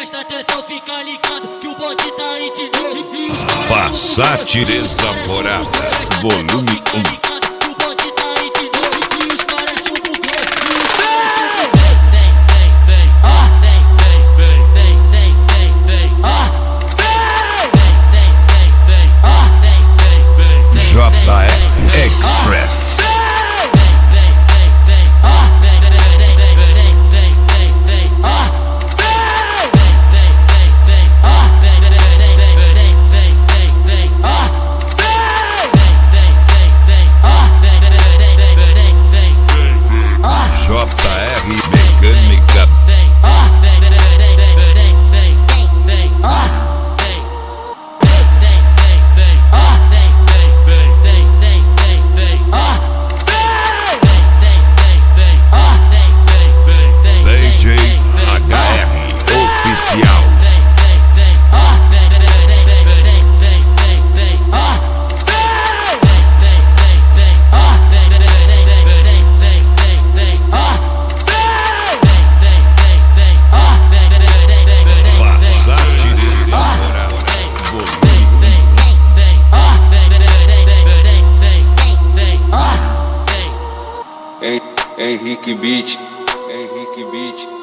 Presta atenção, fica ligado que o bonde tá aí de novo. E os caras Passat Desamorada, volume 1. JF Express. JR Mecânica. DJ HR Oficial. Henrique Beat, Henrique Beat.